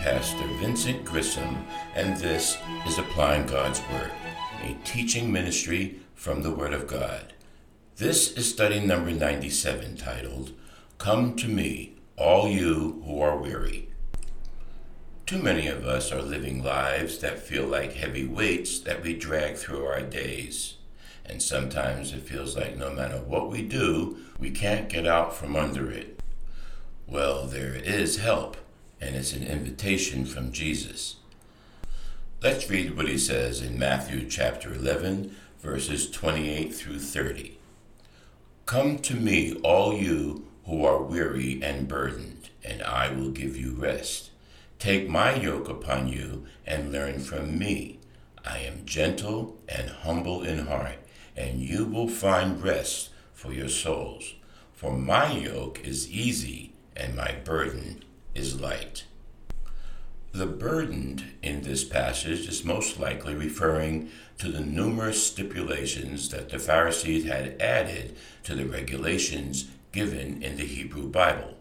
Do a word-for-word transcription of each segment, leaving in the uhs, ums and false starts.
Pastor Vincent Grissom, and this is Applying God's Word, a teaching ministry from the Word of God. This is study number ninety-seven, titled, Come to Me, All You Who Are Weary. Too many of us are living lives that feel like heavy weights that we drag through our days. And sometimes it feels like no matter what we do, we can't get out from under it. Well, there is help, and it's an invitation from Jesus. Let's read what he says in Matthew chapter eleven, verses twenty-eight through thirty. Come to me, all you who are weary and burdened, and I will give you rest. Take my yoke upon you and learn from me. I am gentle and humble in heart, and you will find rest for your souls. For my yoke is easy and my burden is light. The burdened in this passage is most likely referring to the numerous stipulations that the Pharisees had added to the regulations given in the Hebrew Bible.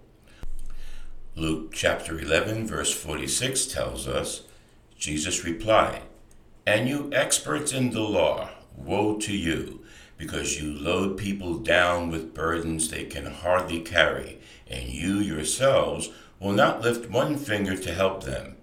Luke chapter eleven, verse forty-six tells us, Jesus replied, "And you experts in the law, woe to you, because you load people down with burdens they can hardly carry, and you yourselves will not lift one finger to help them."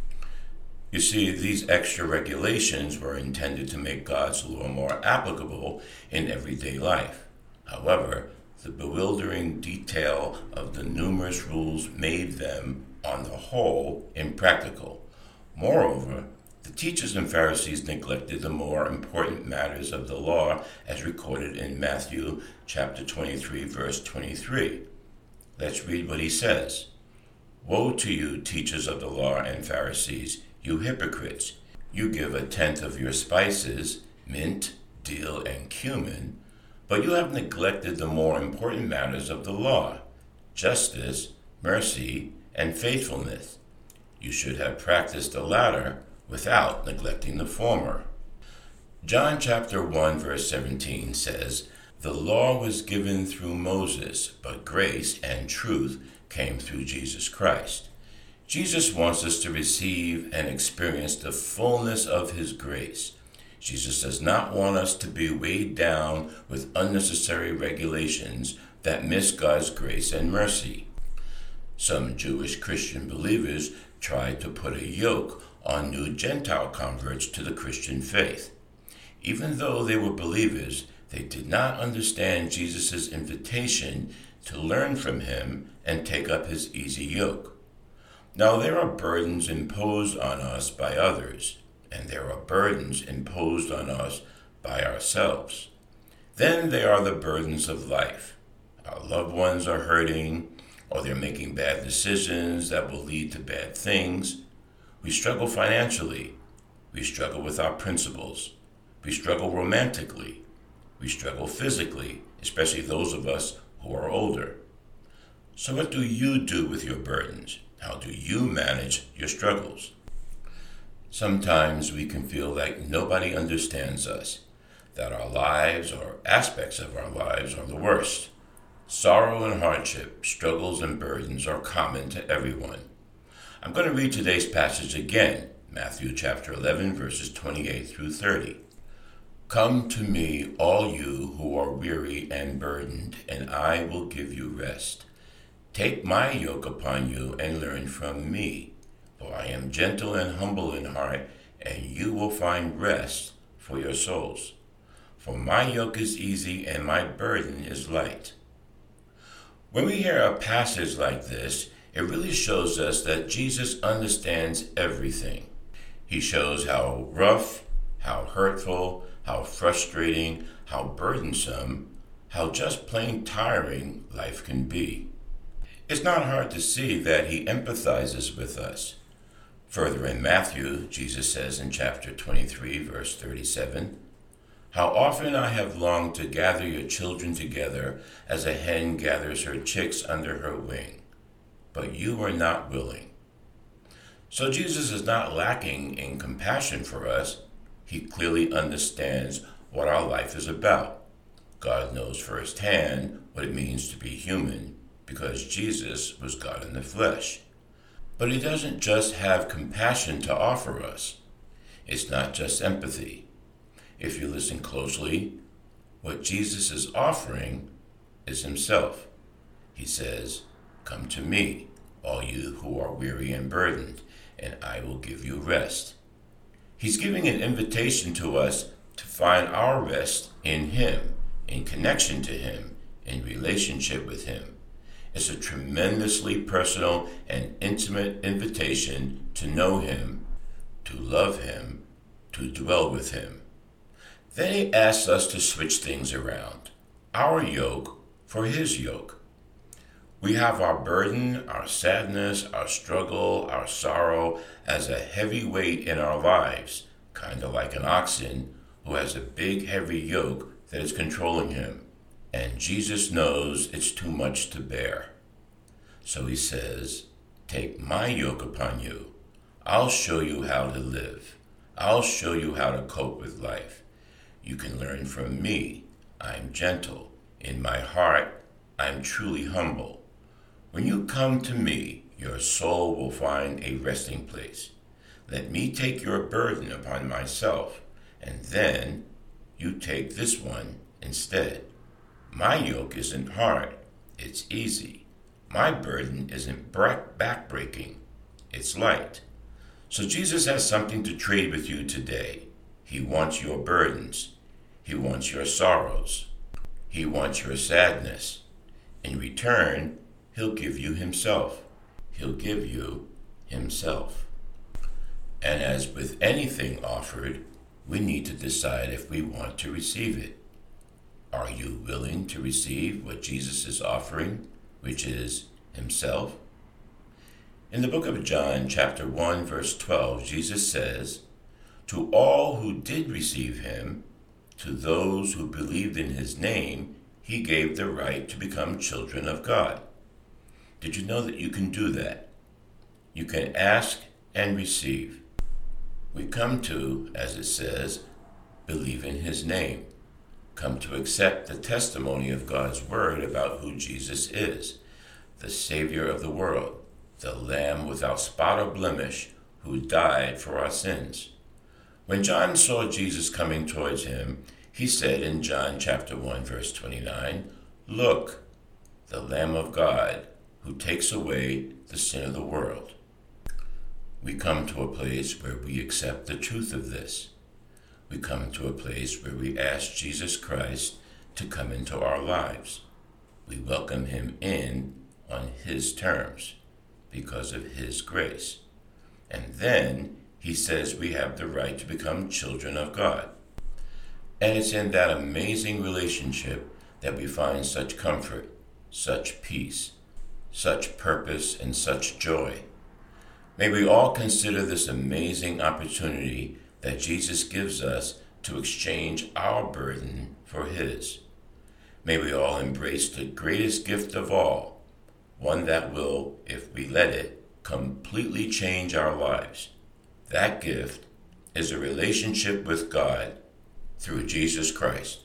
You see, these extra regulations were intended to make God's law more applicable in everyday life. However, the bewildering detail of the numerous rules made them, on the whole, impractical. Moreover, the teachers and Pharisees neglected the more important matters of the law as recorded in Matthew chapter twenty-three, verse twenty-three. Let's read what he says. Woe to you, teachers of the law and Pharisees, you hypocrites! You give a tenth of your spices, mint, dill, and cumin, but you have neglected the more important matters of the law, justice, mercy, and faithfulness. You should have practiced the latter without neglecting the former. John chapter one, verse seventeen says, "The law was given through Moses, but grace and truth came through Jesus Christ." Jesus wants us to receive and experience the fullness of his grace. Jesus does not want us to be weighed down with unnecessary regulations that miss God's grace and mercy. Some Jewish Christian believers tried to put a yoke on new Gentile converts to the Christian faith. Even though they were believers, they did not understand Jesus' invitation to learn from him and take up his easy yoke. Now there are burdens imposed on us by others, and there are burdens imposed on us by ourselves. Then there are the burdens of life. Our loved ones are hurting, or they're making bad decisions that will lead to bad things. We struggle financially. We struggle with our principles. We struggle romantically. We struggle physically, especially those of us who are older. So what do you do with your burdens? How do you manage your struggles? Sometimes we can feel like nobody understands us, that our lives or aspects of our lives are the worst. Sorrow and hardship, struggles and burdens are common to everyone. I'm going to read today's passage again, Matthew chapter eleven, verses twenty-eight through thirty. Come to me, all you who are weary and burdened, and I will give you rest. Take my yoke upon you and learn from me, for I am gentle and humble in heart, and you will find rest for your souls. For my yoke is easy and my burden is light. When we hear a passage like this, it really shows us that Jesus understands everything. He shows how rough, how hurtful, how frustrating, how burdensome, how just plain tiring life can be. It's not hard to see that he empathizes with us. Further in Matthew, Jesus says in chapter twenty-three, verse thirty-seven, "How often I have longed to gather your children together as a hen gathers her chicks under her wing, but you were not willing." So Jesus is not lacking in compassion for us. He clearly understands what our life is about. God knows firsthand what it means to be human, because Jesus was God in the flesh. But he doesn't just have compassion to offer us. It's not just empathy. If you listen closely, what Jesus is offering is himself. He says, "Come to me, all you who are weary and burdened, and I will give you rest." He's giving an invitation to us to find our rest in him, in connection to him, in relationship with him. It's a tremendously personal and intimate invitation to know him, to love him, to dwell with him. Then he asks us to switch things around, our yoke for his yoke. We have our burden, our sadness, our struggle, our sorrow as a heavy weight in our lives, kind of like an oxen who has a big heavy yoke that is controlling him. And Jesus knows it's too much to bear. So he says, "Take my yoke upon you. I'll show you how to live. I'll show you how to cope with life. You can learn from me. I'm gentle. In my heart, I'm truly humble. When you come to me, your soul will find a resting place. Let me take your burden upon myself, and then you take this one instead. My yoke isn't hard, it's easy. My burden isn't back-breaking, it's light." So Jesus has something to trade with you today. He wants your burdens. He wants your sorrows. He wants your sadness. In return, he'll give you himself. He'll give you himself. And as with anything offered, we need to decide if we want to receive it. Are you willing to receive what Jesus is offering, which is himself? In the book of John, chapter one, verse twelve, Jesus says, "To all who did receive him, to those who believed in his name, he gave the right to become children of God." Did you know that you can do that? You can ask and receive. We come to, as it says, believe in his name. Come to accept the testimony of God's word about who Jesus is, the Savior of the world, the Lamb without spot or blemish who died for our sins. When John saw Jesus coming towards him, he said in John chapter one, verse twenty-nine, "Look, the Lamb of God who takes away the sin of the world." We come to a place where we accept the truth of this. We come to a place where we ask Jesus Christ to come into our lives. We welcome him in on his terms because of his grace. And then he says we have the right to become children of God. And it's in that amazing relationship that we find such comfort, such peace, such purpose, and such joy. May we all consider this amazing opportunity that Jesus gives us to exchange our burden for his. May we all embrace the greatest gift of all, one that will, if we let it, completely change our lives. That gift is a relationship with God through Jesus Christ.